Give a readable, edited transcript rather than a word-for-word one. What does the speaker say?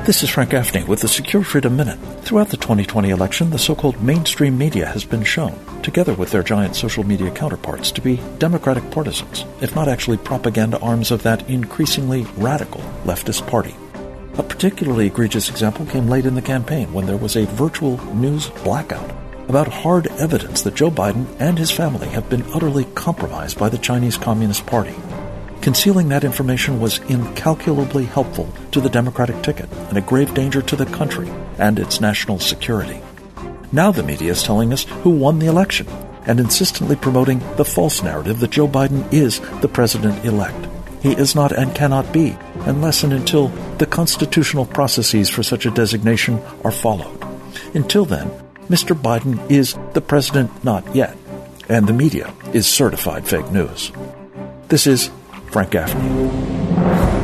This is Frank Gaffney with the Secure Freedom Minute. Throughout the 2020 election, the so-called mainstream media has been shown, together with their giant social media counterparts, to be Democratic partisans, if not actually propaganda arms of that increasingly radical leftist party. A particularly egregious example came late in the campaign when there was a virtual news blackout about hard evidence that Joe Biden and his family have been utterly compromised by the Chinese Communist Party. Concealing that information was incalculably helpful to the Democratic ticket and a grave danger to the country and its national security. Now the media is telling us who won the election and insistently promoting the false narrative that Joe Biden is the president-elect. He is not and cannot be unless and until the constitutional processes for such a designation are followed. Until then, Mr. Biden is the president not yet, and the media is certified fake news. This is Frank Gaffney.